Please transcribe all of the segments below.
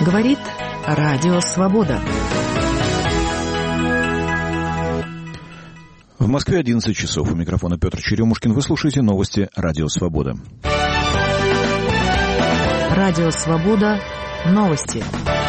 Говорит Радио Свобода. В Москве 11 часов. У микрофона Петр Черемушкин. Вы слушаете новости Радио Свобода. Радио Свобода. Новости.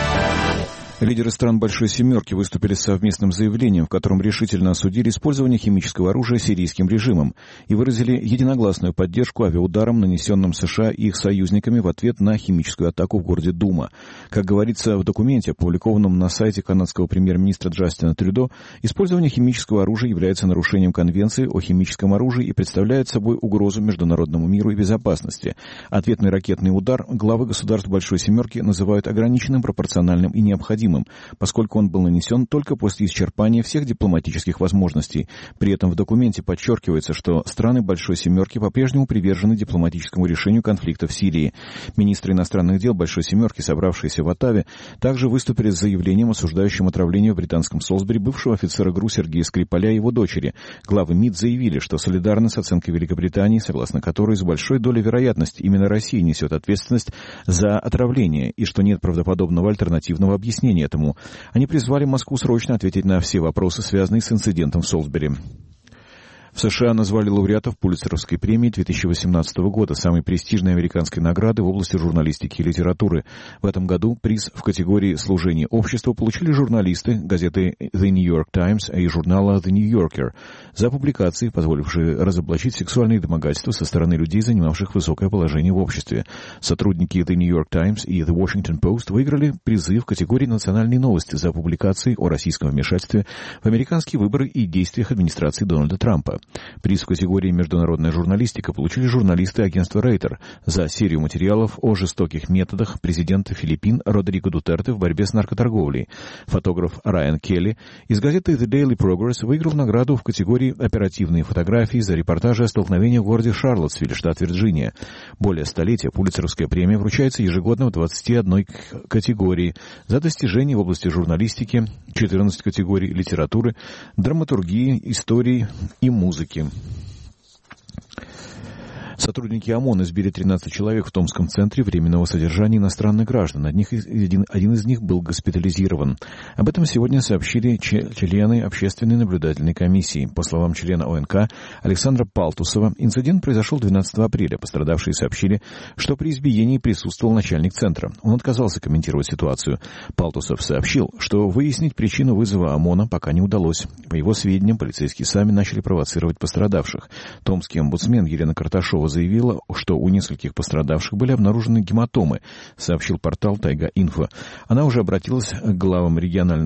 Лидеры стран Большой Семерки выступили с совместным заявлением, в котором решительно осудили использование химического оружия сирийским режимом и выразили единогласную поддержку авиаударам, нанесенным США и их союзниками в ответ на химическую атаку в городе Дума. Как говорится в документе, опубликованном на сайте канадского премьер-министра Джастина Трюдо, использование химического оружия является нарушением Конвенции о химическом оружии и представляет собой угрозу международному миру и безопасности. Ответный ракетный удар главы государств Большой Семерки называют ограниченным, пропорциональным и необходимым, поскольку он был нанесен только после исчерпания всех дипломатических возможностей. При этом в документе подчеркивается, что страны Большой Семерки по-прежнему привержены дипломатическому решению конфликта в Сирии. Министры иностранных дел Большой Семерки, собравшиеся в Оттаве, также выступили с заявлением, осуждающим отравление в британском Солсбери бывшего офицера ГРУ Сергея Скрипаля и его дочери. Главы МИД заявили, что солидарны с оценкой Великобритании, согласно которой с большой долей вероятности именно Россия несет ответственность за отравление, и что нет правдоподобного альтернативного объяснения этому. Они призвали Москву срочно ответить на все вопросы, связанные с инцидентом в Солсбери. В США назвали лауреатов Пулитцеровской премии 2018 года, самой престижной американской награды в области журналистики и литературы. В этом году приз в категории «Служение обществу» получили журналисты газеты The New York Times и журнала The New Yorker за публикации, позволившие разоблачить сексуальные домогательства со стороны людей, занимавших высокое положение в обществе. Сотрудники The New York Times и The Washington Post выиграли призы в категории «Национальные новости» за публикации о российском вмешательстве в американские выборы и действиях администрации Дональда Трампа. Приз в категории «Международная журналистика» получили журналисты агентства Рейтер за серию материалов о жестоких методах президента Филиппин Родриго Дутерте в борьбе с наркоторговлей. Фотограф Райан Келли из газеты The Daily Progress выиграл награду в категории «Оперативные фотографии» за репортажи о столкновении в городе Шарлоттсвилл, штат Вирджиния. Более столетия Пулитцеровская премия вручается ежегодно в 21 категории за достижения в области журналистики, 14 категорий литературы, драматургии, истории и музыки. Сотрудники ОМОН избили 13 человек в Томском центре временного содержания иностранных граждан. Один из них был госпитализирован. Об этом сегодня сообщили члены Общественной наблюдательной комиссии. По словам члена ОНК Александра Палтусова, инцидент произошел 12 апреля. Пострадавшие сообщили, что при избиении присутствовал начальник центра. Он отказался комментировать ситуацию. Палтусов сообщил, что выяснить причину вызова ОМОНа пока не удалось. По его сведениям, полицейские сами начали провоцировать пострадавших. Томский омбудсмен Елена Карташова заявила, что у нескольких пострадавших были обнаружены гематомы, сообщил портал Тайга-Инфо. Она уже обратилась к главам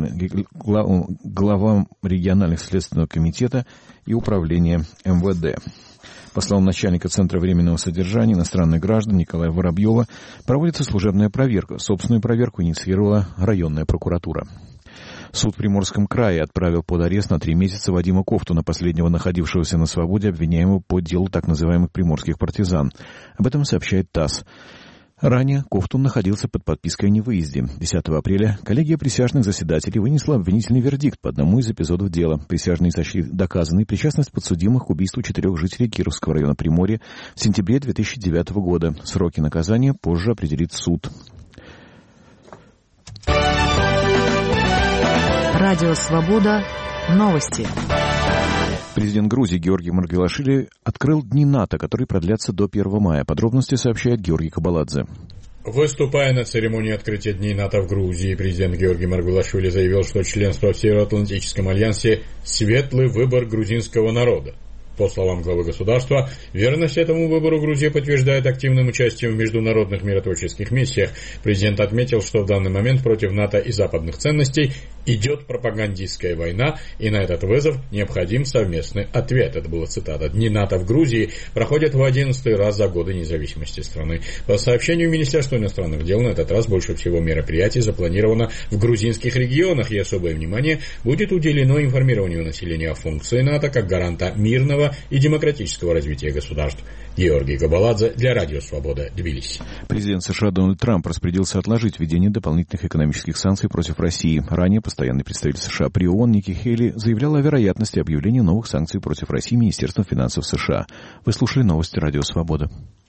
региональных следственного комитета и управления МВД. По словам начальника Центра временного содержания иностранных граждан Николая Воробьева, проводится служебная проверка. Собственную проверку инициировала районная прокуратура. Суд в Приморском крае отправил под арест на 3 месяца Вадима Ковтуна, последнего находившегося на свободе, обвиняемого по делу так называемых приморских партизан. Об этом сообщает ТАСС. Ранее Ковтун находился под подпиской о невыезде. 10 апреля коллегия присяжных заседателей вынесла обвинительный вердикт по одному из эпизодов дела. Присяжные сочли доказанной причастность подсудимых к убийству 4 жителей Кировского района Приморья в сентябре 2009 года. Сроки наказания позже определит суд. Радио Свобода. Новости. Президент Грузии Георгий Маргвелашвили открыл Дни НАТО, которые продлятся до 1 мая. Подробности сообщает Георгий Кабаладзе. Выступая на церемонии открытия Дней НАТО в Грузии, президент Георгий Маргвелашвили заявил, что членство в Североатлантическом альянсе – светлый выбор грузинского народа. По словам главы государства, верность этому выбору Грузия подтверждает активным участием в международных миротворческих миссиях. Президент отметил, что в данный момент против НАТО и западных ценностей идет пропагандистская война, и на этот вызов необходим совместный ответ. Это была цитата. Дни НАТО в Грузии проходят в 11-й раз за годы независимости страны. По сообщению Министерства иностранных дел, на этот раз больше всего мероприятий запланировано в грузинских регионах, и особое внимание будет уделено информированию населения о функции НАТО как гаранта мирного и демократического развития государств. Георгий Кабаладзе для Радио Свобода, Тбилиси. Президент США Дональд Трамп распорядился отложить введение дополнительных экономических санкций против России. Ранее постоянный представитель США при ООН Ники Хейли заявлял о вероятности объявления новых санкций против России Министерством финансов США. Вы слушали новости Радио Свобода.